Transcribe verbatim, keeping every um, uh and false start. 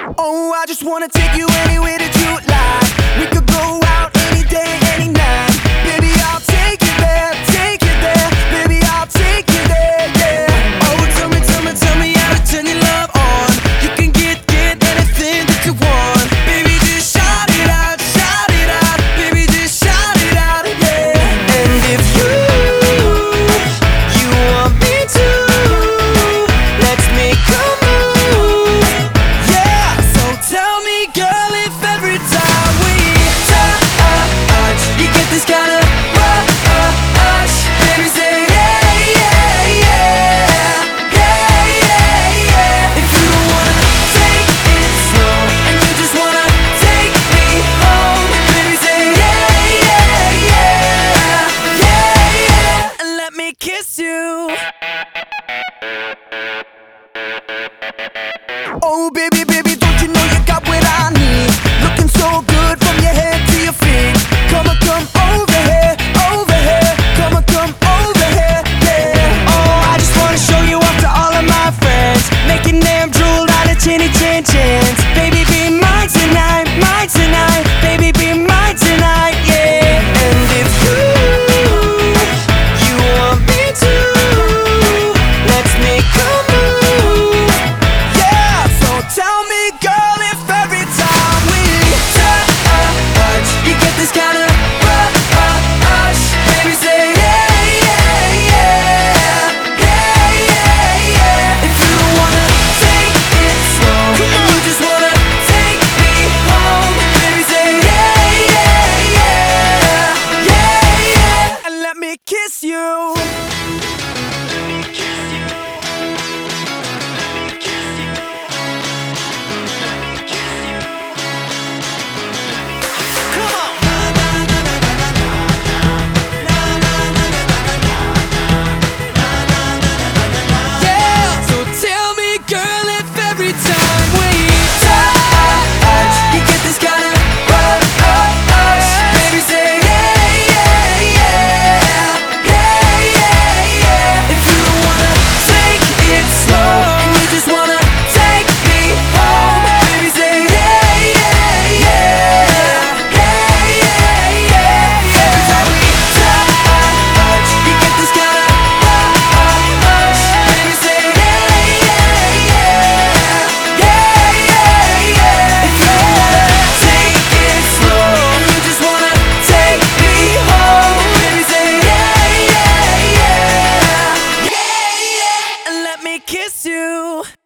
Oh, I just wanna take you anywhere that you like. We could go out any day, any night. Baby, I'll take you there, take you there. Baby, I'll take you there, yeah. Oh, tell me, tell me, tell me how to turn your love on. You can get, get anything that you want. Baby, just shout it out, shout it out. Baby, just shout it out, yeah. And if you, you want me to, let's make a move, yeah. So tell me, girl, if every time we touch, you get this kind of rush. Baby, say yeah, yeah, yeah, yeah, yeah, yeah. If you don't wanna take it slow and you just wanna take me home, baby, say yeah, yeah, yeah, yeah, yeah. And let me kiss you. Oh, baby, baby, don't you know you got what I need? Looking so good from your head to your feet. Come on, come over here, over here. Come on, come over here, yeah. Oh, I just wanna show you off to all of my friends, making them drool out of chinny chin chins. Baby, be mine tonight, mine tonight. Baby, be mine tonight, yeah. And if you, you want me to, let's make a move, yeah. So tell me, girl, if every time we touch, you get this kind of rush. Baby, say yeah, yeah, yeah, yeah, yeah, yeah. If you don't wanna take it slow and you just wanna take me home, baby, say yeah, yeah, yeah, yeah, yeah. And let me kiss you. Yeah, so tell me, girl, if every time we touch, you get this kind of rush. Baby, say yeah, yeah, yeah, yeah, yeah, yeah. If you don't wanna take it slow and you just wanna take me home, baby, say yeah, yeah, yeah, yeah, yeah, yeah. Every time we touch, you get this kind of rush. Baby, say yeah, yeah, yeah, yeah, yeah, yeah. If you wanna take it slow and you just wanna take me home, baby, say yeah, yeah, yeah, yeah, yeah. And let me kiss you.